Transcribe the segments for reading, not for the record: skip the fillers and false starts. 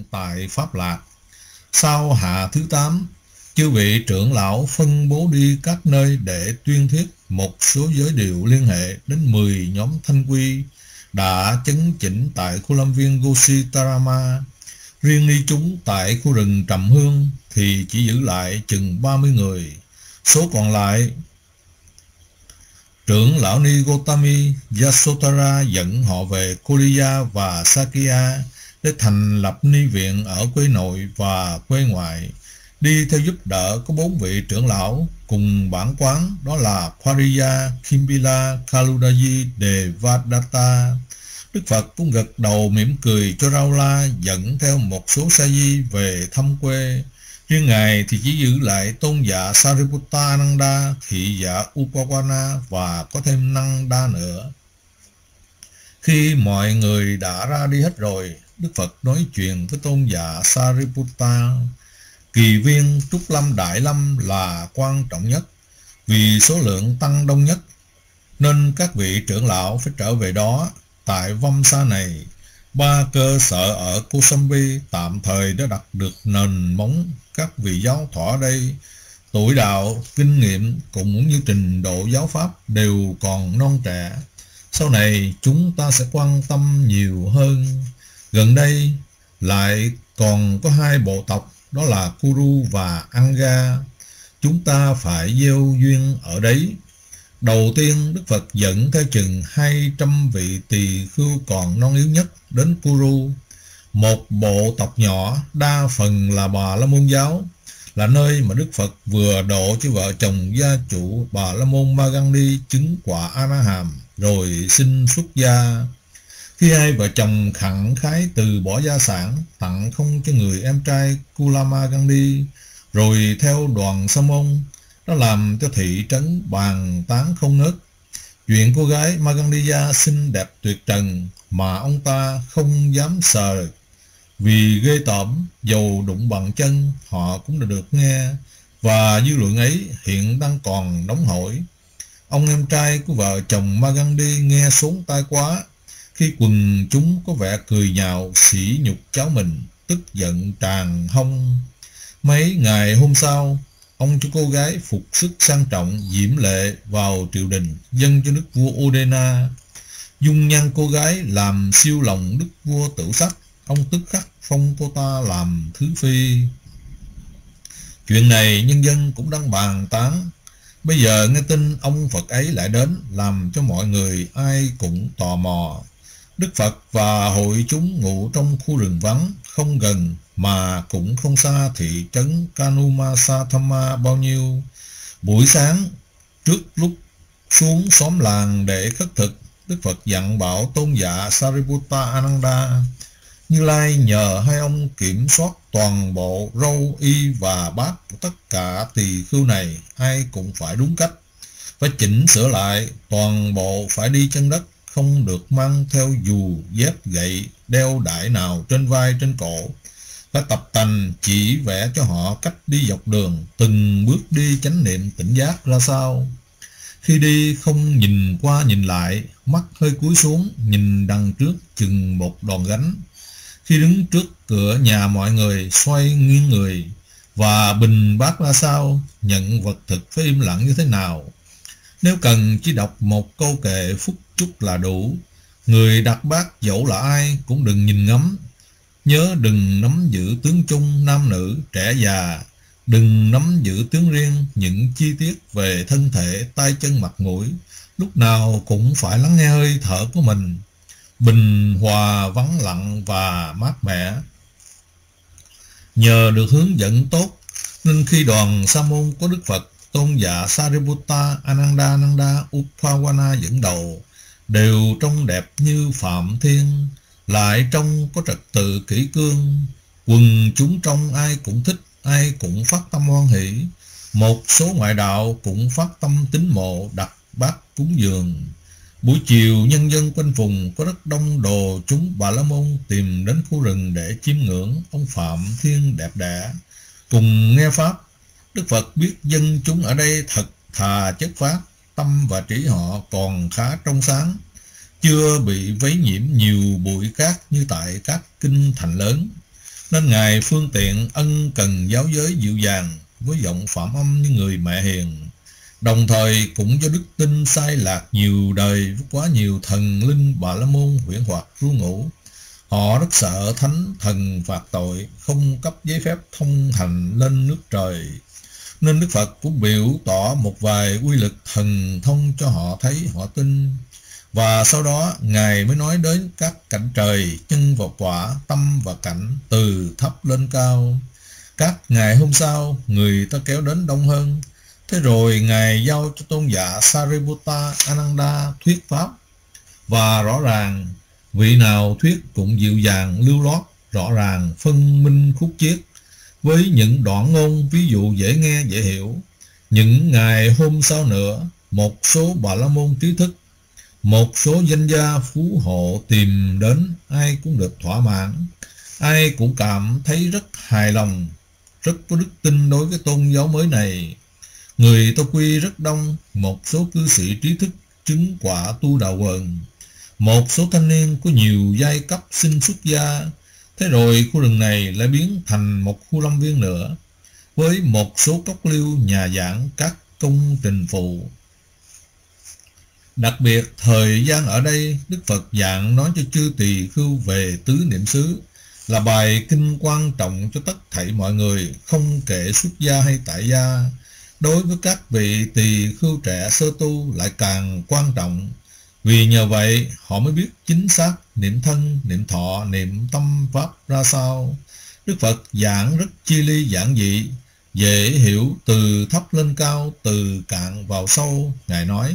tại Pháp Lạc. Sau hạ thứ 8, chư vị trưởng lão phân bố đi các nơi để tuyên thuyết một số giới điều liên hệ đến 10 nhóm thanh quy đã chấn chỉnh tại khu lâm viên Goshitarama. Riêng ni chúng tại khu rừng Trầm Hương thì chỉ giữ lại chừng 30 người. Số còn lại, trưởng lão ni Gotami Yasotara dẫn họ về Koliya và Sakya để thành lập ni viện ở quê nội và quê ngoại. Đi theo giúp đỡ có 4 vị trưởng lão cùng bản quán, đó là Pariya, Kimbila, Kaludaji, Devadatta. Đức Phật cũng gật đầu mỉm cười cho Raula dẫn theo một số sa di về thăm quê. Riêng Ngài thì chỉ giữ lại tôn giả Sariputta Ananda, thị giả Upawana và có thêm Nanda nữa. Khi mọi người đã ra đi hết rồi, Đức Phật nói chuyện với tôn giả Sariputta. Kỳ viên Trúc Lâm Đại Lâm là quan trọng nhất, vì số lượng tăng đông nhất, nên các vị trưởng lão phải trở về đó. Tại Vamsa này, 3 cơ sở ở Kosambi tạm thời đã đặt được nền móng. Các vị giáo thọ ở đây, tuổi đạo, kinh nghiệm cũng như trình độ giáo pháp đều còn non trẻ. Sau này chúng ta sẽ quan tâm nhiều hơn. Gần đây lại còn có 2 bộ tộc, đó là Kuru và Anga. Chúng ta phải gieo duyên ở đấy. Đầu tiên, Đức Phật dẫn theo chừng 200 vị tỳ khưu còn non yếu nhất đến Kuru, một bộ tộc nhỏ, đa phần là Bà La Môn giáo, là nơi mà Đức Phật vừa độ cho vợ chồng gia chủ Bà La Môn Magandi chứng quả A-la-hàm rồi xin xuất gia. Khi hai vợ chồng khẳng khái từ bỏ gia sản tặng không cho người em trai Kulama Gandhi, rồi theo đoàn Sa môn, nó làm cho thị trấn bàn tán không ngớt. Chuyện cô gái Magandiya xinh đẹp tuyệt trần mà ông ta không dám sờ vì ghê tởm, dầu đụng bằng chân họ cũng đã được nghe, và dư luận ấy hiện đang còn nóng hổi. Ông em trai của vợ chồng Magandi nghe xuống tai quá khi quần chúng có vẻ cười nhạo sỉ nhục cháu mình, tức giận tràn hông. Mấy ngày hôm sau, ông cho cô gái phục sức sang trọng diễm lệ vào triều đình dâng cho đức vua Udena. Dung nhan cô gái làm siêu lòng đức vua Tử Sắc, ông tức khắc phong cô ta làm thứ phi. Chuyện này nhân dân cũng đang bàn tán. Bây giờ nghe tin ông Phật ấy lại đến, làm cho mọi người ai cũng tò mò. Đức Phật và hội chúng ngụ trong khu rừng vắng, không gần mà cũng không xa thị trấn Kanumasathama bao nhiêu. Buổi sáng, trước lúc xuống xóm làng để khất thực, Đức Phật dặn bảo tôn giả Sariputta Ananda: Như Lai nhờ hai ông kiểm soát toàn bộ râu y và bát của tất cả tỳ khưu này, ai cũng phải đúng cách, phải chỉnh sửa lại, toàn bộ phải đi chân đất, không được mang theo dù, dép, gậy, đeo đải nào trên vai trên cổ. Phải tập tành chỉ vẽ cho họ cách đi dọc đường, từng bước đi chánh niệm tỉnh giác ra sao. Khi đi không nhìn qua nhìn lại, mắt hơi cúi xuống, nhìn đằng trước chừng một đòn gánh. Khi đứng trước cửa nhà mọi người, xoay nghiêng người và bình bát ra sao, nhận vật thực phải im lặng như thế nào. Nếu cần chỉ đọc một câu kệ phúc chúc là đủ. Người đặt bát dẫu là ai cũng đừng nhìn ngắm. Nhớ đừng nắm giữ tướng chung nam nữ, trẻ già. Đừng nắm giữ tướng riêng, những chi tiết về thân thể, tay chân mặt mũi. Lúc nào cũng phải lắng nghe hơi thở của mình, bình hòa, vắng lặng và mát mẻ. Nhờ được hướng dẫn tốt, nên khi đoàn Sa môn có Đức Phật, tôn giả Sariputta, Ananda, Upawana dẫn đầu, đều trông đẹp như Phạm Thiên, lại trông có trật tự kỷ cương. Quần chúng trong ai cũng thích, ai cũng phát tâm hoan hỷ. Một số ngoại đạo cũng phát tâm tín mộ, đặt bát cúng dường. Buổi chiều, nhân dân quanh vùng có rất đông đồ chúng Bà La Môn tìm đến khu rừng để chiêm ngưỡng ông Phạm Thiên đẹp đẽ, cùng nghe pháp. Đức Phật biết dân chúng ở đây thật thà chất phát, tâm và trí họ còn khá trong sáng, chưa bị vấy nhiễm nhiều bụi cát như tại các kinh thành lớn. nên Ngài phương tiện ân cần giáo giới dịu dàng với giọng phạm âm như người mẹ hiền, đồng thời cũng cho đức tin sai lạc nhiều đời với quá nhiều thần linh Bà La Môn huyễn hoặc ru ngủ. Họ rất sợ thánh thần phạt tội, không cấp giấy phép thông hành lên nước trời, nên Đức Phật cũng biểu tỏ một vài quy lực thần thông cho họ thấy, họ tin. Và sau đó Ngài mới nói đến các cảnh trời, chân và quả, tâm và cảnh, từ thấp lên cao. Các ngày hôm sau, người ta kéo đến đông hơn. Thế rồi Ngài giao cho tôn giả Sariputta Ananda thuyết pháp. Và rõ ràng, vị nào thuyết cũng dịu dàng, lưu loát, rõ ràng, phân minh khúc chiết, với những đoạn ngôn ví dụ dễ nghe, dễ hiểu. Những ngày hôm sau nữa, một số Bà La Môn trí thức, một số danh gia phú hộ tìm đến, ai cũng được thỏa mãn, ai cũng cảm thấy rất hài lòng, rất có đức tin đối với tôn giáo mới này. Người ta quy rất đông, một số cư sĩ trí thức chứng quả tu đạo quần, một số thanh niên có nhiều giai cấp xin xuất gia. Thế rồi khu rừng này lại biến thành một khu lâm viên nữa, với một số cốc liêu, nhà giảng, các công trình phụ. Đặc biệt thời gian ở đây, Đức Phật giảng nói cho chư tỳ khưu về tứ niệm xứ, là bài kinh quan trọng cho tất thảy mọi người, không kể xuất gia hay tại gia. Đối với các vị tỳ khưu trẻ sơ tu lại càng quan trọng, vì nhờ vậy họ mới biết chính xác niệm thân, niệm thọ, niệm tâm pháp ra sao. Đức Phật giảng rất chi ly giản dị, dễ hiểu, từ thấp lên cao, từ cạn vào sâu. Ngài nói: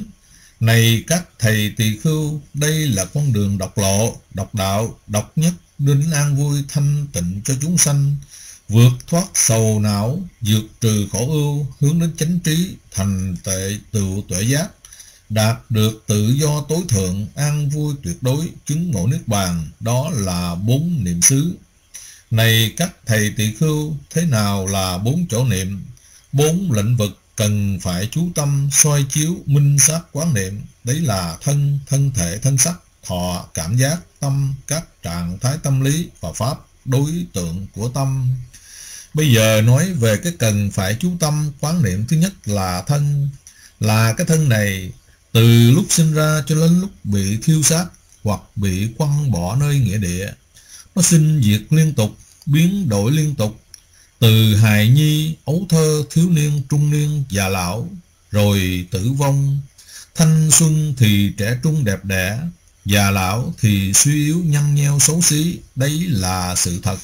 này các thầy tỳ khưu, đây là con đường độc lộ, độc đạo, độc nhất, đến an vui thanh tịnh cho chúng sanh, vượt thoát sầu não, vượt trừ khổ ưu, hướng đến chánh trí, thành tựu tuệ giác, đạt được tự do tối thượng, an vui tuyệt đối, chứng ngộ niết bàn. Đó là 4 niệm xứ. Này các thầy tỳ khưu, thế nào là 4 chỗ niệm? 4 lĩnh vực cần phải chú tâm, soi chiếu, minh sát quán niệm. Đấy là thân, thân thể, thân sắc, thọ, cảm giác, tâm, các trạng thái tâm lý và pháp, đối tượng của tâm. Bây giờ nói về cái cần phải chú tâm quán niệm. Thứ nhất là thân. Là cái thân này, từ lúc sinh ra cho đến lúc bị thiêu xác hoặc bị quăng bỏ nơi nghĩa địa, nó sinh diệt liên tục, biến đổi liên tục, từ hài nhi, ấu thơ, thiếu niên, trung niên, già lão, rồi tử vong. Thanh xuân thì trẻ trung đẹp đẽ, già lão thì suy yếu, nhăn nheo, xấu xí. Đấy là sự thật,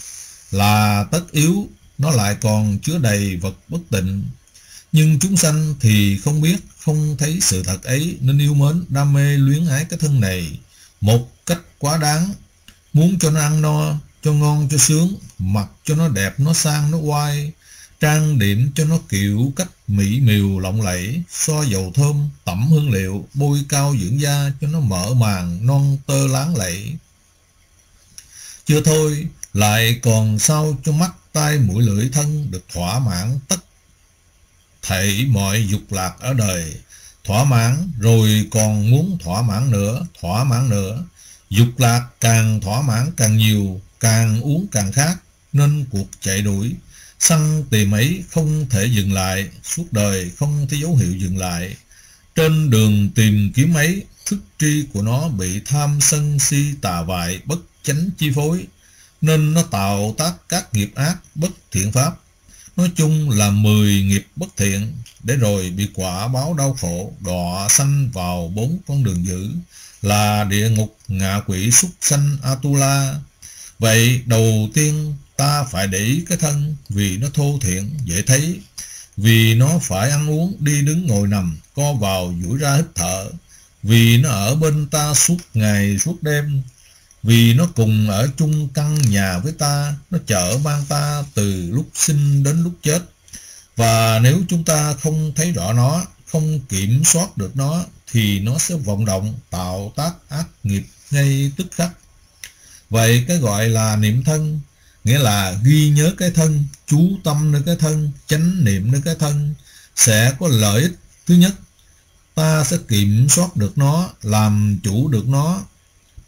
là tất yếu. Nó lại còn chứa đầy vật bất tịnh. Nhưng chúng sanh thì không biết, không thấy sự thật ấy, nên yêu mến, đam mê, luyến ái cái thân này một cách quá đáng. Muốn cho nó ăn no, cho ngon, cho sướng, mặc cho nó đẹp, nó sang, nó oai, trang điểm cho nó kiểu cách mỹ miều lộng lẫy, xoa dầu thơm, tẩm hương liệu, bôi cao dưỡng da cho nó mở màng, non tơ láng lẫy. Chưa thôi, lại còn sao cho mắt, tai, mũi, lưỡi, thân được thỏa mãn tất thảy mọi dục lạc ở đời. Thỏa mãn rồi còn muốn thỏa mãn nữa, thỏa mãn nữa. Dục lạc càng thỏa mãn càng nhiều, càng uống càng khát, nên cuộc chạy đuổi săn tìm ấy không thể dừng lại, suốt đời không thấy dấu hiệu dừng lại. Trên đường tìm kiếm ấy, thức tri của nó bị tham sân si tà vại bất chánh chi phối, nên nó tạo tác các nghiệp ác bất thiện pháp. Nói chung là 10 nghiệp bất thiện, để rồi bị quả báo đau khổ, đọa sanh vào 4 con đường dữ, là địa ngục, ngạ quỷ, súc sanh, Atula. Vậy đầu tiên ta phải để ý cái thân, vì nó thô thiện, dễ thấy, vì nó phải ăn uống, đi đứng ngồi nằm, co vào duỗi ra hít thở, vì nó ở bên ta suốt ngày suốt đêm, vì nó cùng ở chung căn nhà với ta, nó chở mang ta từ lúc sinh đến lúc chết. Và nếu chúng ta không thấy rõ nó, không kiểm soát được nó, thì nó sẽ vọng động, tạo tác ác nghiệp ngay tức khắc. Vậy cái gọi là niệm thân, nghĩa là ghi nhớ cái thân, chú tâm nơi cái thân, chánh niệm nơi cái thân, sẽ có lợi ích. Thứ nhất, ta sẽ kiểm soát được nó, làm chủ được nó.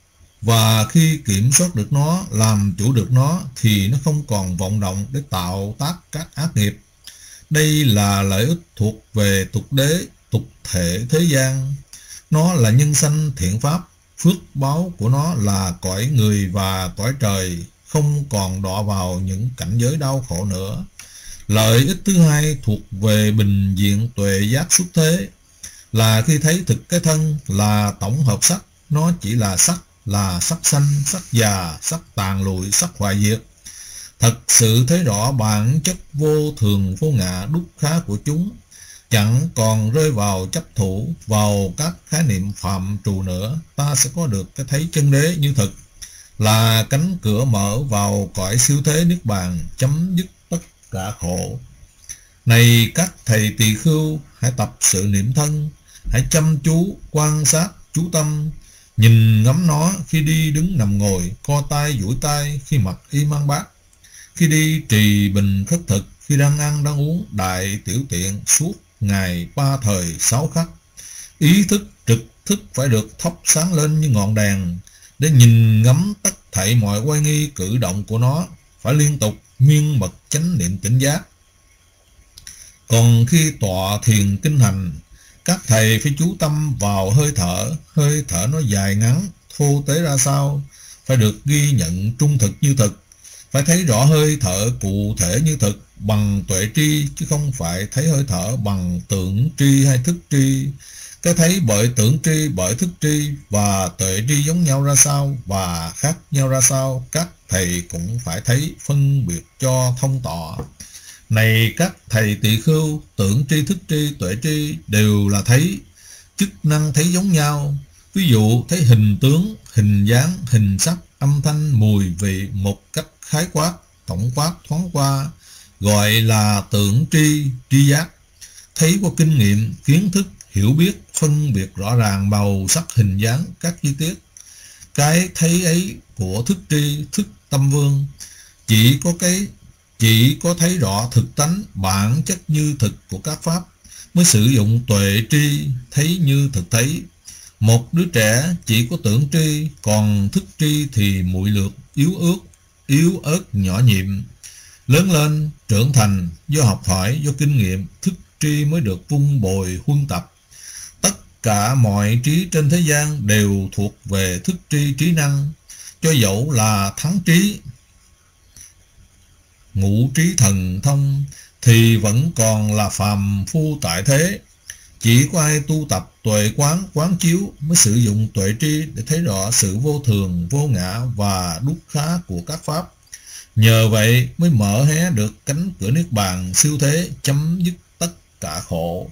và khi kiểm soát được nó, làm chủ được nó, thì nó không còn vọng động để tạo tác các ác nghiệp. Đây là lợi ích thuộc về tục đế, tục thể thế gian. Nó là nhân sanh thiện pháp, phước báo của nó là cõi người và cõi trời, không còn đọa vào những cảnh giới đau khổ nữa. Lợi ích thứ hai thuộc về bình diện tuệ giác xuất thế, là khi thấy thực cái thân là tổng hợp sắc, nó chỉ là sắc sanh, sắc già, sắc tàn lụi, sắc hoại diệt. Thật sự thấy rõ bản chất vô thường vô ngã đúc khá của chúng, chẳng còn rơi vào chấp thủ vào các khái niệm phạm trù nữa. Ta sẽ có được cái thấy chân đế như thực, là cánh cửa mở vào cõi siêu thế niết bàn, chấm dứt tất cả khổ. Này các thầy tỳ khưu, hãy tập sự niệm thân, hãy chăm chú quan sát chú tâm, nhìn ngắm nó khi đi đứng nằm ngồi, co tay duỗi tay, khi mặc y mang bát, khi đi trì bình khất thực, khi đang ăn đang uống, đại tiểu tiện, suốt ngày 3 thời 6 khắc. Ý thức trực thức phải được thắp sáng lên như ngọn đèn, để nhìn ngắm tất thảy mọi oai nghi cử động của nó, phải liên tục miên mật chánh niệm tỉnh giác. Còn khi tọa thiền kinh hành, các thầy phải chú tâm vào hơi thở nó dài ngắn, thô tế ra sao, phải được ghi nhận trung thực như thực, phải thấy rõ hơi thở cụ thể như thực bằng tuệ tri, chứ không phải thấy hơi thở bằng tưởng tri hay thức tri. Cái thấy bởi tưởng tri, bởi thức tri và tuệ tri giống nhau ra sao và khác nhau ra sao, các thầy cũng phải thấy, phân biệt cho thông tọa. Này các thầy tỳ khưu, tưởng tri, thức tri, tuệ tri đều là thấy, chức năng thấy giống nhau. Ví dụ thấy hình tướng, hình dáng, hình sắc, âm thanh, mùi, vị một cách khái quát, tổng quát, thoáng qua, gọi là tưởng tri, tri giác. Thấy qua kinh nghiệm, kiến thức, hiểu biết, phân biệt rõ ràng màu sắc, hình dáng, các chi tiết. Cái thấy ấy của thức tri, thức tâm vương, chỉ có thấy rõ thực tánh, bản chất như thực của các pháp, mới sử dụng tuệ tri, thấy như thực thấy. Một đứa trẻ chỉ có tưởng tri, còn thức tri thì muội lược, yếu ớt, nhỏ nhiệm. Lớn lên, trưởng thành, do học hỏi, do kinh nghiệm, thức tri mới được vun bồi, huân tập. Tất cả mọi trí trên thế gian đều thuộc về thức tri, trí năng. Cho dẫu là thắng trí, ngũ trí thần thông, thì vẫn còn là phàm phu tại thế. Chỉ có ai tu tập tuệ quán, quán chiếu mới sử dụng tuệ tri để thấy rõ sự vô thường, vô ngã và đúc khá của các pháp. Nhờ vậy mới mở hé được cánh cửa niết bàn siêu thế, chấm dứt tất cả khổ.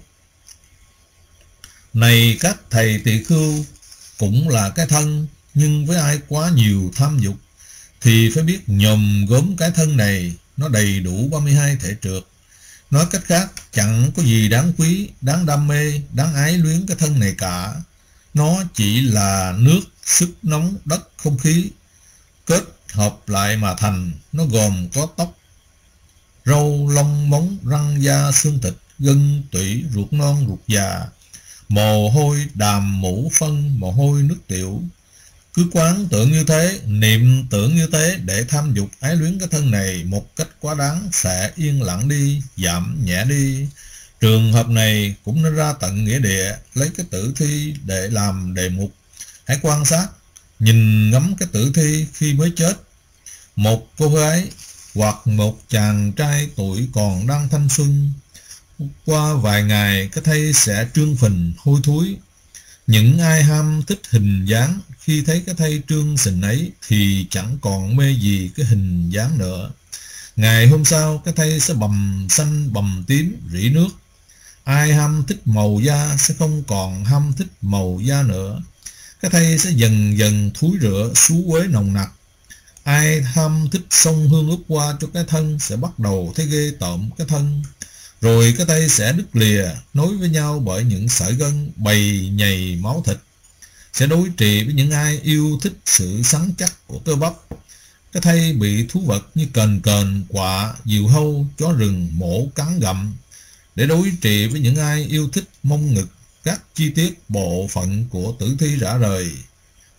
Này các thầy tỳ khưu, cũng là cái thân, nhưng với ai quá nhiều tham dục thì phải biết nhòm gốm cái thân này, nó đầy đủ 32 thể trượt. Nói cách khác, chẳng có gì đáng quý, đáng đam mê, đáng ái luyến cái thân này cả. Nó chỉ là nước, sức nóng, đất, không khí kết hợp lại mà thành. Nó gồm có tóc, râu, lông, móng, răng, da, xương thịt, gân, tủy, ruột non, ruột già, mồ hôi, đàm, mũ, phân, mồ hôi, nước tiểu. Cứ quán tưởng như thế, niệm tưởng như thế để tham dục ái luyến cái thân này một cách quá đáng sẽ yên lặng đi, giảm nhẹ đi. Trường hợp này cũng nên ra tận nghĩa địa, lấy cái tử thi để làm đề mục. Hãy quan sát, nhìn ngắm cái tử thi khi mới chết. Một cô gái hoặc một chàng trai tuổi còn đang thanh xuân, qua vài ngày cái thây sẽ trương phình, hôi thối. Những ai ham thích hình dáng, khi thấy cái thây trương sình ấy thì chẳng còn mê gì cái hình dáng nữa. Ngày hôm sau cái thây sẽ bầm xanh bầm tím rỉ nước. Ai ham thích màu da sẽ không còn ham thích màu da nữa. Cái thây sẽ dần dần thúi rữa, xú uế nồng nặc. Ai ham thích xông hương ướp qua cho cái thân sẽ bắt đầu thấy ghê tởm cái thân. Rồi cái tay sẽ đứt lìa, nối với nhau bởi những sợi gân, bầy nhầy máu thịt. Sẽ đối trị với những ai yêu thích sự sắn chắc của cơ bắp. Cái thây bị thú vật như cờn, quạ, diều hâu, chó rừng mổ cắn gặm. Để đối trị với những ai yêu thích mông ngực, các chi tiết bộ phận của tử thi rã rời, đứt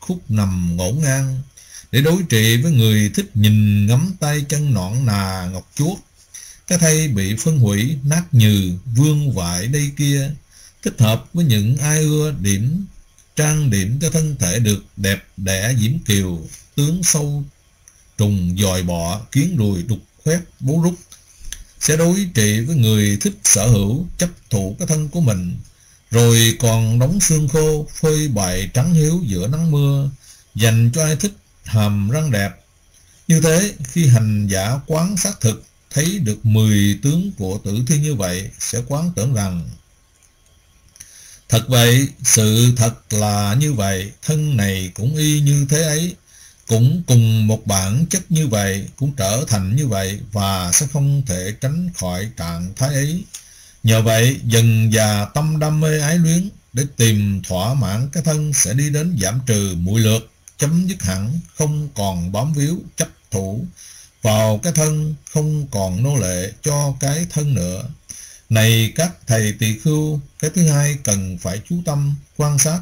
khúc nằm ngổn ngang, để đối trị với người thích nhìn ngắm tay chân nõn nà ngọc chuốt, cái thây bị phân hủy nát nhừ vương vãi đây kia, thích hợp với những ai ưa điểm trang điểm cho thân thể được đẹp đẽ diễm kiều, tướng sâu trùng dòi bọ kiến đùi đục khoét bố rút, sẽ đối trị với người thích sở hữu chấp thụ cái thân của mình, rồi còn đóng xương khô phơi bày trắng hiếu giữa nắng mưa, dành cho ai thích hàm răng đẹp. Như thế, khi hành giả quán xác thực thấy được 10 tướng của tử thi như vậy, sẽ quán tưởng rằng thật vậy, sự thật là như vậy, thân này cũng y như thế ấy, cũng cùng một bản chất như vậy, cũng trở thành như vậy, và sẽ không thể tránh khỏi trạng thái ấy. Nhờ vậy, dần dà tâm đam mê ái luyến để tìm thỏa mãn cái thân sẽ đi đến giảm trừ muội lược, chấm dứt hẳn, không còn bám víu chấp thủ vào cái thân, không còn nô lệ cho cái thân nữa. Này các thầy tỳ khưu, cái thứ hai cần phải chú tâm quan sát.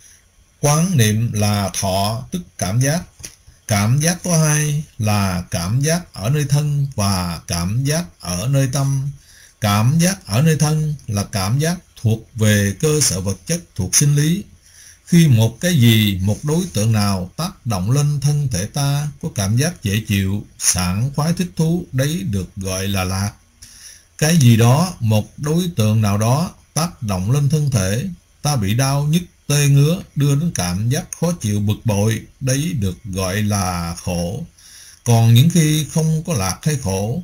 Quán niệm là thọ, tức cảm giác. Cảm giác có hai là cảm giác ở nơi thân và cảm giác ở nơi tâm. Cảm giác ở nơi thân là cảm giác thuộc về cơ sở vật chất, thuộc sinh lý. Khi một cái gì, một đối tượng nào tác động lên thân thể ta, có cảm giác dễ chịu, sảng khoái thích thú, đấy được gọi là lạc. Cái gì đó, một đối tượng nào đó tác động lên thân thể, ta bị đau nhức tê ngứa, đưa đến cảm giác khó chịu bực bội, đấy được gọi là khổ. Còn những khi không có lạc hay khổ,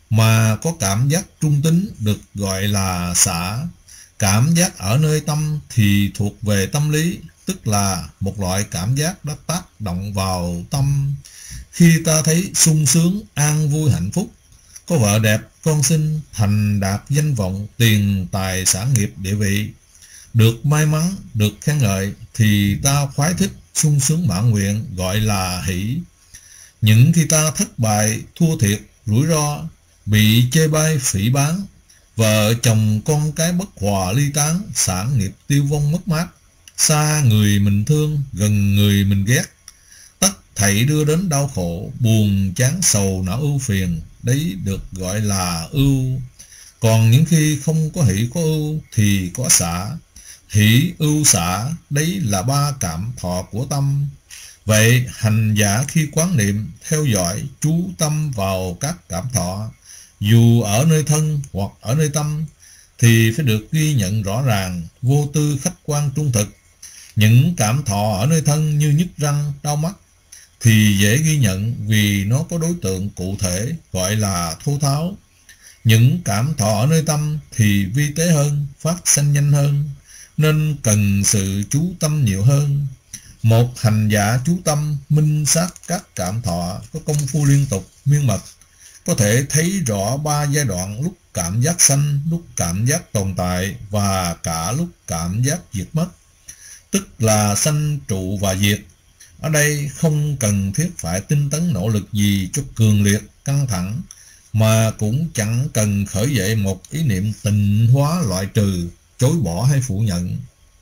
mà có cảm giác trung tính, được gọi là xả. Cảm giác ở nơi tâm thì thuộc về tâm lý, tức là một loại cảm giác đã tác động vào tâm. Khi ta thấy sung sướng, an vui, hạnh phúc, có vợ đẹp, con xinh, thành đạt danh vọng, tiền tài sản nghiệp địa vị, được may mắn, được khen ngợi, thì ta khoái thích, sung sướng mãn nguyện, gọi là hỷ. Những khi ta thất bại, thua thiệt, rủi ro, bị chê bai, phỉ báng, vợ chồng con cái bất hòa ly tán, sản nghiệp tiêu vong mất mát, xa người mình thương, gần người mình ghét, tất thảy đưa đến đau khổ, buồn chán, sầu não ưu phiền, đấy được gọi là ưu. Còn những khi không có hỷ có ưu thì có xả. Hỷ ưu xả, đấy là ba cảm thọ của tâm. Vậy hành giả khi quán niệm, theo dõi, chú tâm vào các cảm thọ, dù ở nơi thân hoặc ở nơi tâm, thì phải được ghi nhận rõ ràng, vô tư, khách quan, trung thực. Những cảm thọ ở nơi thân như nhức răng, đau mắt thì dễ ghi nhận vì nó có đối tượng cụ thể, gọi là thô tháo. Những cảm thọ ở nơi tâm thì vi tế hơn, phát sanh nhanh hơn, nên cần sự chú tâm nhiều hơn. Một hành giả chú tâm minh sát các cảm thọ, có công phu liên tục miên mật, có thể thấy rõ ba giai đoạn: lúc cảm giác sanh, lúc cảm giác tồn tại, và cả lúc cảm giác diệt mất, tức là sanh trụ và diệt. Ở đây không cần thiết phải tinh tấn nỗ lực gì cho cường liệt, căng thẳng, mà cũng chẳng cần khởi dậy một ý niệm tịnh hóa, loại trừ, chối bỏ hay phủ nhận.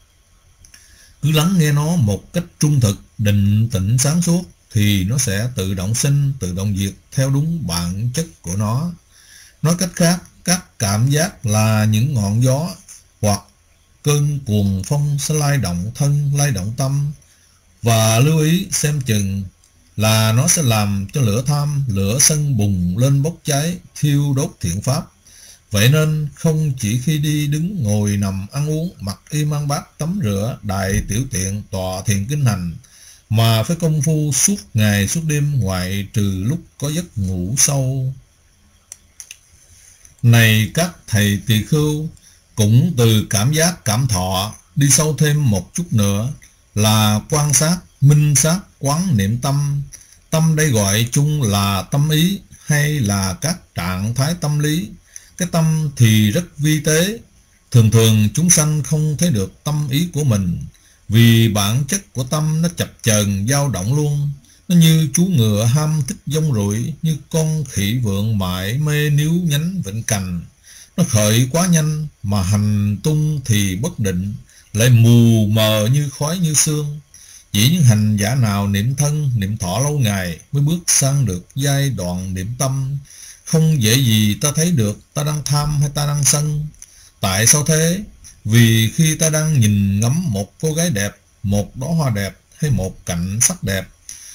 Cứ lắng nghe nó một cách trung thực, định tĩnh, sáng suốt, thì nó sẽ tự động sinh, tự động diệt theo đúng bản chất của nó. Nói cách khác, các cảm giác là những ngọn gió hoặc cơn cuồng phong sẽ lay động thân, lay động tâm, và lưu ý xem chừng là nó sẽ làm cho lửa tham, lửa sân bùng lên bốc cháy, thiêu đốt thiện pháp. Vậy nên không chỉ khi đi đứng ngồi nằm ăn uống, mặc y mang bát, tắm rửa, đại tiểu tiện, tọa thiền kinh hành, mà phải công phu suốt ngày suốt đêm, ngoại trừ lúc có giấc ngủ sâu. Này các thầy tỳ khưu, cũng từ cảm giác, cảm thọ đi sâu thêm một chút nữa là quan sát, minh sát, quán niệm tâm. Tâm đây gọi chung là tâm ý, hay là các trạng thái tâm lý. Cái tâm thì rất vi tế, thường thường chúng sanh không thấy được tâm ý của mình, vì bản chất của tâm nó chập chờn dao động luôn. Nó như chú ngựa ham thích dông rủi, như con khỉ vượn mải mê níu nhánh vịnh cành. Nó khởi quá nhanh mà hành tung thì bất định, lại mù mờ như khói như sương. Chỉ những hành giả nào niệm thân, niệm thọ lâu ngày mới bước sang được giai đoạn niệm tâm. Không dễ gì ta thấy được ta đang tham hay ta đang sân. Tại sao thế? Vì khi ta đang nhìn ngắm một cô gái đẹp, một đóa hoa đẹp hay một cảnh sắc đẹp,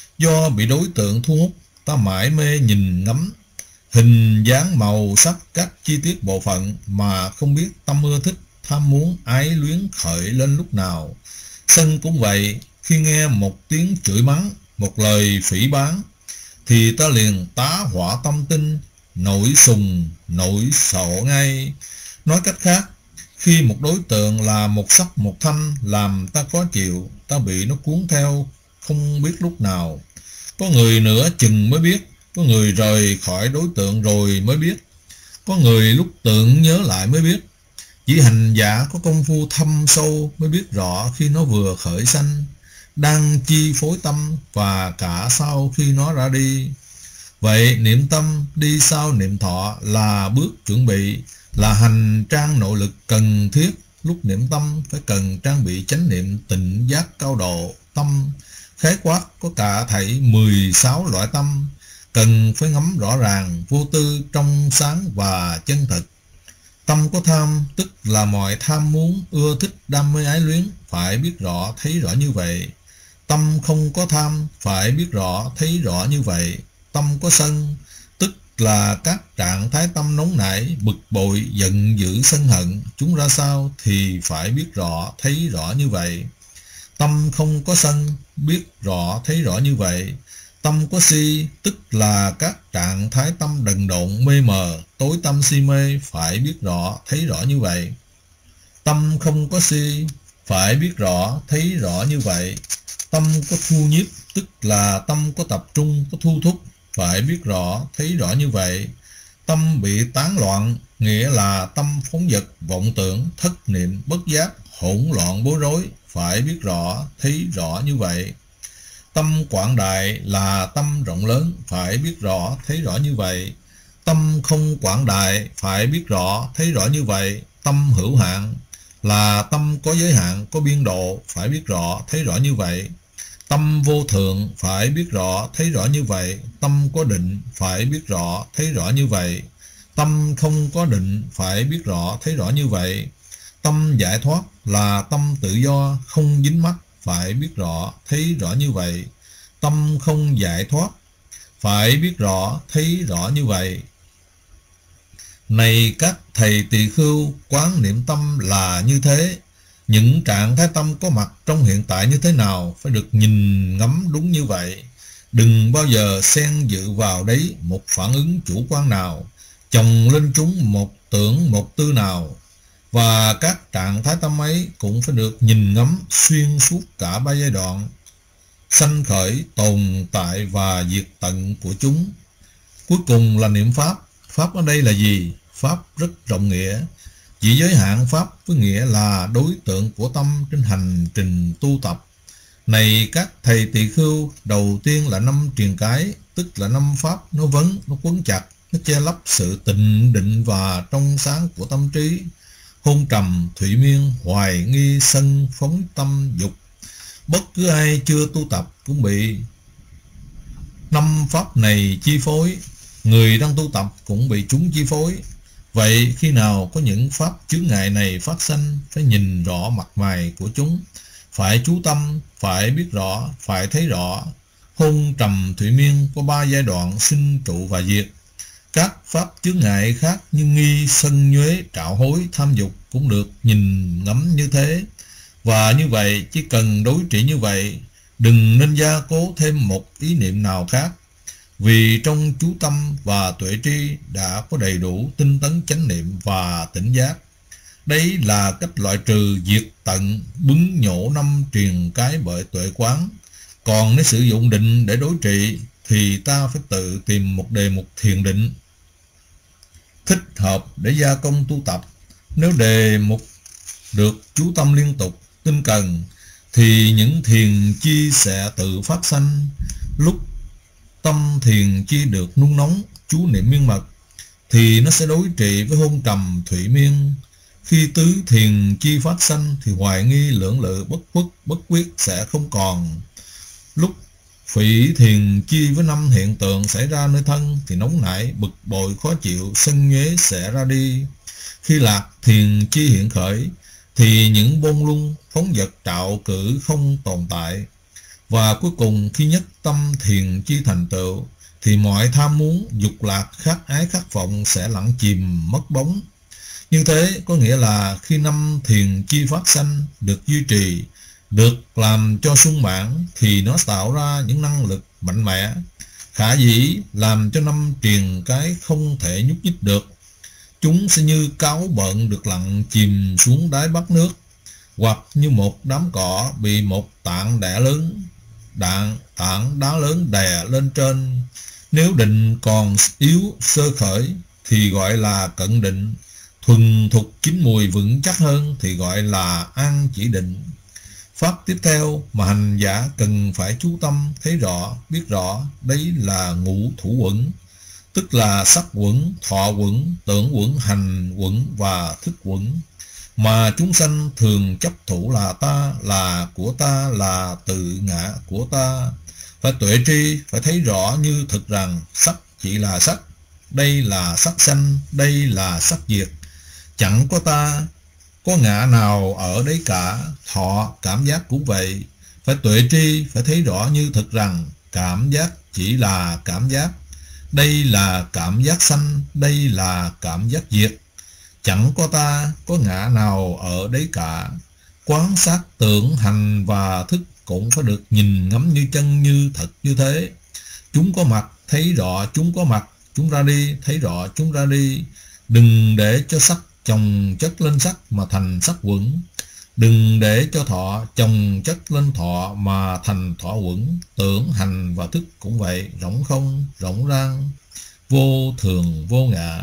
do bị đối tượng thu hút, ta mải mê nhìn ngắm hình dáng, màu sắc, các chi tiết bộ phận mà không biết tâm ưa thích, tham muốn, ái luyến khởi lên lúc nào. Sân cũng vậy, khi nghe một tiếng chửi mắng, một lời phỉ báng, thì ta liền tá hỏa tâm tinh, nổi sùng, nổi sợ ngay. Nói cách khác, khi một đối tượng là một sắc một thanh làm ta khó chịu, ta bị nó cuốn theo không biết lúc nào. Có người nửa chừng mới biết, có người rời khỏi đối tượng rồi mới biết, có người lúc tưởng nhớ lại mới biết. Chỉ hành giả có công phu thâm sâu mới biết rõ khi nó vừa khởi sanh, đang chi phối tâm, và cả sau khi nó ra đi. Vậy niệm tâm đi sau niệm thọ là bước chuẩn bị, là hành trang nội lực cần thiết. Lúc niệm tâm phải cần trang bị chánh niệm tịnh giác cao độ. Tâm khái quát có cả thảy 16 loại tâm, cần phải ngắm rõ ràng, vô tư, trong sáng và chân thực. Tâm có tham, tức là mọi tham muốn, ưa thích, đam mê, ái luyến, phải biết rõ, thấy rõ như vậy. Tâm không có tham, phải biết rõ, thấy rõ như vậy. Tâm có sân, tức là các trạng thái tâm nóng nảy, bực bội, giận dữ, sân hận, chúng ra sao thì phải biết rõ, thấy rõ như vậy. Tâm không có sân, biết rõ, thấy rõ như vậy. Tâm có si, tức là các trạng thái tâm đần độn, mê mờ, tối tâm si mê, phải biết rõ, thấy rõ như vậy. Tâm không có si, phải biết rõ, thấy rõ như vậy. Tâm có thu nhiếp, tức là tâm có tập trung, có thu thúc, phải biết rõ, thấy rõ như vậy. Tâm bị tán loạn, nghĩa là tâm phóng dật, vọng tưởng, thất niệm, bất giác, hỗn loạn, bối rối, phải biết rõ, thấy rõ như vậy. Tâm quảng đại là tâm rộng lớn, phải biết rõ, thấy rõ như vậy. Tâm không quảng đại, phải biết rõ, thấy rõ như vậy. Tâm hữu hạn là tâm có giới hạn, có biên độ, phải biết rõ, thấy rõ như vậy. Tâm vô thượng, phải biết rõ, thấy rõ như vậy. Tâm có định, phải biết rõ, thấy rõ như vậy. Tâm không có định, phải biết rõ, thấy rõ như vậy. Tâm giải thoát là tâm tự do, không dính mắc, phải biết rõ, thấy rõ như vậy. Tâm không giải thoát, phải biết rõ, thấy rõ như vậy. Này các thầy tỳ khưu, quán niệm tâm là như thế. Những trạng thái tâm có mặt trong hiện tại như thế nào phải được nhìn ngắm đúng như vậy. Đừng bao giờ xen dự vào đấy một phản ứng chủ quan nào, chồng lên chúng một tưởng một tư nào. Và các trạng thái tâm ấy cũng phải được nhìn ngắm xuyên suốt cả ba giai đoạn sanh khởi, tồn tại và diệt tận của chúng. Cuối cùng là niệm Pháp. Pháp ở đây là gì? Pháp rất rộng nghĩa, chỉ giới hạn Pháp với nghĩa là đối tượng của tâm trên hành trình tu tập. Này các thầy tỳ khưu, đầu tiên là 5 triền cái, tức là 5 Pháp nó vấn, nó quấn chặt, nó che lấp sự tịnh định và trong sáng của tâm trí. Hôn trầm, thủy miên, hoài nghi, sân, phóng tâm, dục. Bất cứ ai chưa tu tập cũng bị 5 pháp này chi phối. Người đang tu tập cũng bị chúng chi phối. Vậy khi nào có những pháp chướng ngại này phát sanh, phải nhìn rõ mặt mày của chúng, phải chú tâm, phải biết rõ, phải thấy rõ. Hôn trầm thủy miên có 3 giai đoạn sinh trụ và diệt. Các pháp chướng ngại khác như nghi, sân, nhuế, trạo hối, tham dục cũng được nhìn ngắm như thế. Và như vậy, chỉ cần đối trị như vậy, đừng nên gia cố thêm một ý niệm nào khác. Vì trong chú tâm và tuệ tri đã có đầy đủ tinh tấn chánh niệm và tỉnh giác. Đấy là cách loại trừ diệt tận, bứng nhổ 5 triền cái bởi tuệ quán. Còn nếu sử dụng định để đối trị, thì ta phải tự tìm một đề mục thiền định thích hợp để gia công tu tập. Nếu đề mục được chú tâm liên tục, tinh cần, thì những thiền chi sẽ tự phát sanh. Lúc tâm thiền chi được nung nóng, chú niệm miên mật, thì nó sẽ đối trị với hôn trầm thủy miên. Khi tứ thiền chi phát sanh thì hoài nghi lưỡng lự bất khuất bất quyết sẽ không còn. Lúc phỉ thiền chi với năm hiện tượng xảy ra nơi thân thì nóng nảy, bực bội, khó chịu, sân nhuế sẽ ra đi. Khi lạc thiền chi hiện khởi thì những bôn lung, phóng vật, trạo cử không tồn tại. Và cuối cùng khi nhất tâm thiền chi thành tựu thì mọi tham muốn, dục lạc, khát ái, khát vọng sẽ lặng chìm mất bóng. Như thế có nghĩa là khi năm thiền chi phát sanh được duy trì, được làm cho sung mãn thì nó tạo ra những năng lực mạnh mẽ, khả dĩ làm cho năm triền cái không thể nhúc nhích được. Chúng sẽ như cáo bợn được lặn chìm xuống đáy bát nước, hoặc như một đám cỏ bị một tảng đá lớn đè lên trên. Nếu định còn yếu sơ khởi thì gọi là cận định, thuần thục chín mùi vững chắc hơn thì gọi là an chỉ định. Pháp tiếp theo mà hành giả cần phải chú tâm thấy rõ, biết rõ, đấy là ngũ thủ uẩn, tức là sắc uẩn, thọ uẩn, tưởng uẩn, hành uẩn và thức uẩn, mà chúng sanh thường chấp thủ là ta, là của ta, là tự ngã của ta. Phải tuệ tri, phải thấy rõ như thực rằng sắc chỉ là sắc, đây là sắc sanh, đây là sắc diệt, chẳng có ta, có ngã nào ở đấy cả. Thọ, cảm giác cũng vậy. Phải tuệ tri, phải thấy rõ như thực rằng cảm giác chỉ là cảm giác, đây là cảm giác sanh, đây là cảm giác diệt, chẳng có ta, có ngã nào ở đấy cả. Quán sát tưởng, hành và thức cũng phải được nhìn ngắm như chân như thật như thế. Chúng có mặt, thấy rõ chúng có mặt, chúng ra đi, thấy rõ chúng ra đi. Đừng để cho sắc chồng chất lên sắc mà thành sắc uẩn, đừng để cho thọ chồng chất lên thọ mà thành thọ uẩn. Tưởng, hành và thức cũng vậy, rỗng không, rỗng rang, vô thường, vô ngã.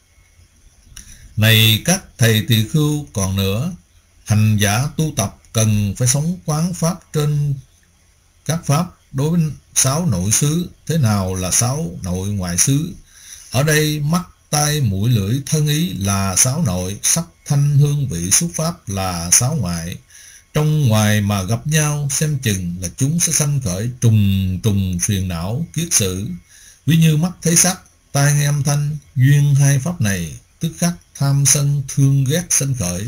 Này các thầy tỳ khưu, còn nữa, hành giả tu tập cần phải sống quán pháp trên các pháp. Đối với 6 nội xứ, thế nào là 6 nội ngoại xứ? Ở đây mắt, tai, mũi, lưỡi, thân, ý là 6 nội, sắc, thanh, hương, vị, xúc, pháp là 6 ngoại. Trong ngoài mà gặp nhau, xem chừng là chúng sẽ sanh khởi trùng phiền não, kiết sử. Ví như mắt thấy sắc, tai nghe âm thanh, duyên hai pháp này, tức khắc tham sân thương ghét sanh khởi.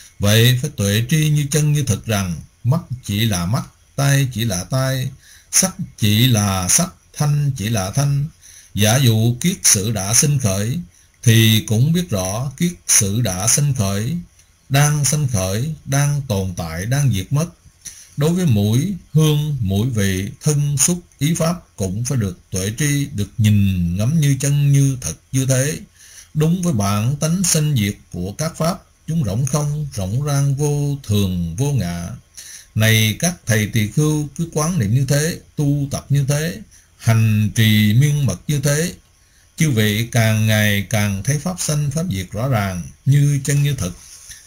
Vậy phải tuệ tri như chân như thực rằng mắt chỉ là mắt, tai chỉ là tai, sắc chỉ là sắc, thanh chỉ là thanh. Giả dụ kiết sử đã sinh khởi thì cũng biết rõ kiết sử đã sinh khởi, đang sinh khởi, đang tồn tại, đang diệt mất. Đối với mũi, hương, mũi vị, thân, xúc, ý pháp cũng phải được tuệ tri, được nhìn ngắm như chân như thật như thế. Đúng với bản tánh sinh diệt của các pháp, chúng rỗng không, rỗng rang, vô thường, vô ngã. Này các thầy tỳ khưu, cứ quán niệm như thế, tu tập như thế, hành trì miên mật như thế, chư vị càng ngày càng thấy pháp sanh pháp diệt rõ ràng như chân như thực.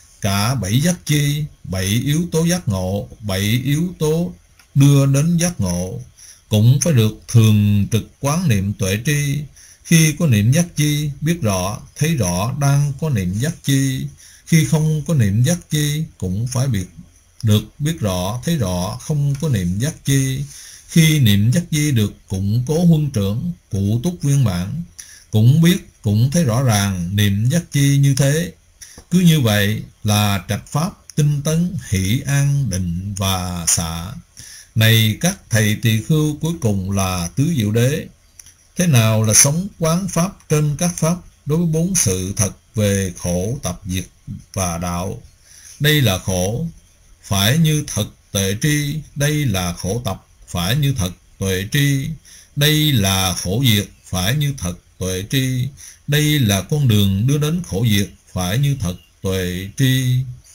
Cả 7 giác chi, 7 yếu tố giác ngộ, 7 yếu tố đưa đến giác ngộ cũng phải được thường trực quán niệm tuệ tri. Khi có niệm giác chi, biết rõ, thấy rõ đang có niệm giác chi. Khi không có niệm giác chi, cũng phải được biết rõ, thấy rõ không có niệm giác chi. Khi niệm giác chi được củng cố huân trưởng, cụ túc viên mãn, cũng biết, cũng thấy rõ ràng niệm giác chi như thế. Cứ như vậy là trạch pháp, tinh tấn, hỷ, an, định và xả. Này các thầy tỳ khưu, cuối cùng là tứ diệu đế. Thế nào là sống quán pháp trên các pháp đối với 4 sự thật về khổ, tập, diệt và đạo? Đây là khổ, phải như thật tuệ tri. Đây là khổ tập, phải như thật tuệ tri. Đây là khổ diệt, phải như thật tuệ tri. Đây là con đường đưa đến khổ diệt, phải như thật tuệ tri.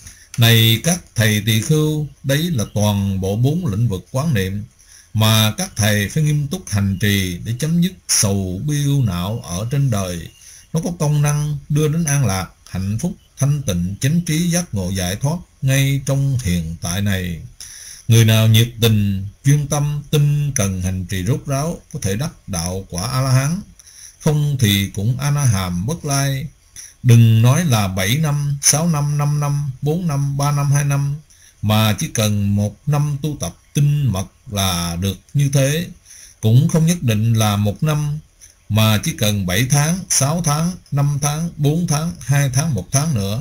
Này các thầy tỳ khưu, đấy là toàn bộ 4 lĩnh vực quán niệm mà các thầy phải nghiêm túc hành trì để chấm dứt sầu bi ưu não ở trên đời. Nó có công năng đưa đến an lạc, hạnh phúc, thanh tịnh, chánh trí, giác ngộ, giải thoát ngay trong hiện tại này. Người nào nhiệt tình, chuyên tâm, tinh cần hành trì rốt ráo có thể đắc đạo quả A-la-hán, không thì cũng A-na-hàm bất lai. Đừng nói là 7 năm, 6 năm, 5 năm, 4 năm, 3 năm, 2 năm, mà chỉ cần 1 năm tu tập tinh mật là được như thế. Cũng không nhất định là 1 năm, mà chỉ cần 7 tháng, 6 tháng, 5 tháng, 4 tháng, 2 tháng, 1 tháng nữa.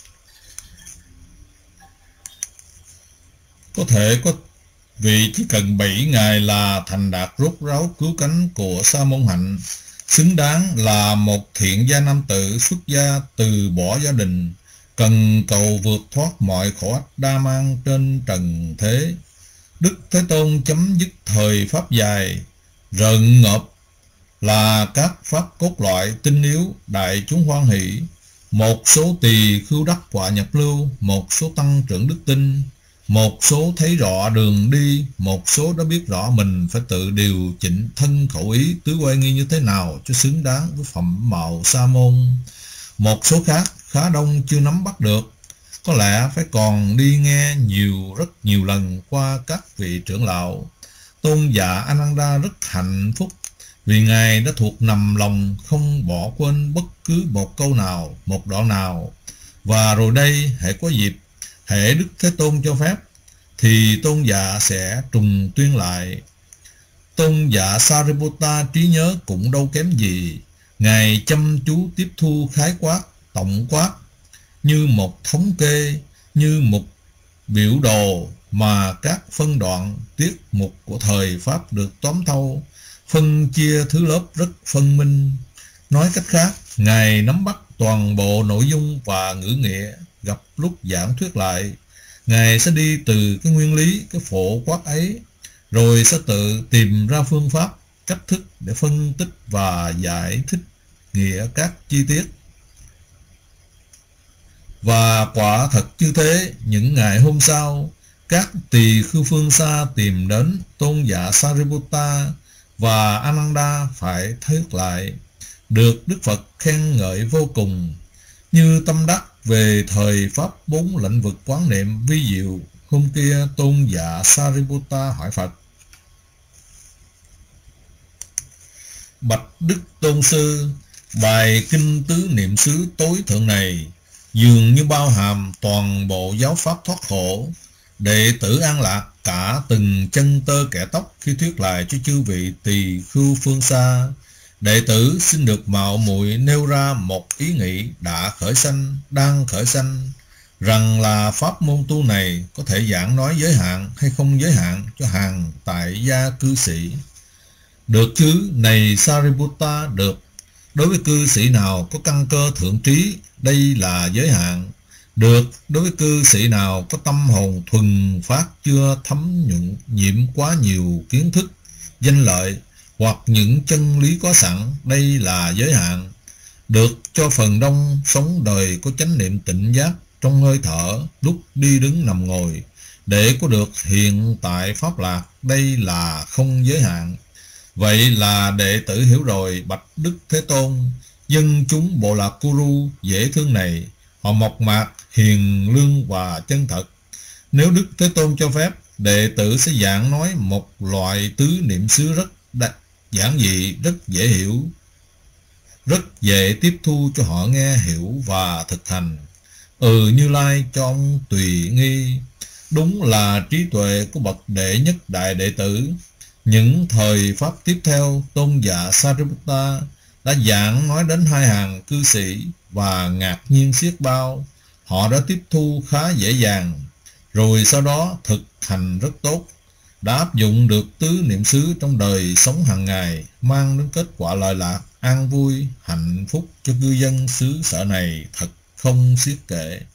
Có thể có vị chỉ cần 7 ngày là thành đạt rốt ráo cứu cánh của Sa môn hạnh, xứng đáng là một thiện gia nam tử xuất gia từ bỏ gia đình, cần cầu vượt thoát mọi khổ ách đa mang trên trần thế. Đức Thế Tôn chấm dứt thời pháp dài, rợn ngợp là các pháp cốt loại tinh yếu, đại chúng hoan hỷ. Một số tỳ khưu đắc quả nhập lưu, một số tăng trưởng đức tin, một số thấy rõ đường đi, một số đã biết rõ mình phải tự điều chỉnh thân khẩu ý tứ quay nghi như thế nào cho xứng đáng với phẩm mạo sa môn. Một số khác khá đông chưa nắm bắt được, có lẽ phải còn đi nghe rất nhiều lần qua các vị trưởng lão. Tôn giả Ananda rất hạnh phúc vì Ngài đã thuộc nằm lòng, không bỏ quên bất cứ một câu nào, một đoạn nào. Và rồi đây, hễ có dịp, hễ Đức Thế Tôn cho phép, thì tôn giả sẽ trùng tuyên lại. Tôn giả Sariputta trí nhớ cũng đâu kém gì. Ngài chăm chú tiếp thu khái quát, tổng quát, như một thống kê, như một biểu đồ mà các phân đoạn, tiết mục của thời Pháp được tóm thâu, phân chia thứ lớp rất phân minh. Nói cách khác, Ngài nắm bắt toàn bộ nội dung và ngữ nghĩa. Gặp lúc giảng thuyết lại, Ngài sẽ đi từ cái nguyên lý, cái phổ quát ấy, rồi sẽ tự tìm ra phương pháp, cách thức để phân tích và giải thích nghĩa các chi tiết. Và quả thật như thế, những ngày hôm sau, các tỳ khưu phương xa tìm đến tôn giả Sariputta và Ananda phải thuyết lại, được Đức Phật khen ngợi vô cùng, như tâm đắc về thời Pháp 4 lĩnh vực quán niệm vi diệu. Hôm kia tôn giả Sariputta hỏi Phật: Bạch Đức Tôn Sư, bài kinh tứ niệm xứ tối thượng này dường như bao hàm toàn bộ giáo pháp thoát khổ. Đệ tử an lạc cả từng chân tơ kẻ tóc khi thuyết lại cho chư vị tỳ khưu phương xa. Đệ tử xin được mạo muội nêu ra một ý nghĩ đã khởi sanh, đang khởi sanh, rằng là pháp môn tu này có thể giảng nói giới hạn hay không giới hạn cho hàng tại gia cư sĩ. Được chứ, này Sariputta, được. Đối với cư sĩ nào có căn cơ thượng trí, đây là giới hạn. Được, đối với cư sĩ nào có tâm hồn thuần phát, chưa thấm nhuận nhiễm quá nhiều kiến thức, danh lợi hoặc những chân lý có sẵn, đây là giới hạn. Được cho phần đông sống đời có chánh niệm tịnh giác trong hơi thở, lúc đi đứng nằm ngồi, để có được hiện tại pháp lạc, đây là không giới hạn. Vậy là đệ tử hiểu rồi, bạch Đức Thế Tôn. Dân chúng Bộ Lạc Kuru dễ thương này, họ mộc mạc, hiền lương và chân thật. Nếu Đức Thế Tôn cho phép, đệ tử sẽ giảng nói một loại tứ niệm xứ rất giản dị, rất dễ hiểu, rất dễ tiếp thu cho họ nghe hiểu và thực hành. Như Lai cho ông tùy nghi. Đúng là trí tuệ của bậc đệ nhất đại đệ tử. Những thời Pháp tiếp theo, tôn giả Sariputta đã giảng nói đến hai hàng cư sĩ và ngạc nhiên xiết bao. Họ đã tiếp thu khá dễ dàng, rồi sau đó thực hành rất tốt, đã áp dụng được tứ niệm xứ trong đời sống hàng ngày, mang đến kết quả lợi lạc, an vui, hạnh phúc cho cư dân xứ sở này thật không xiết kể.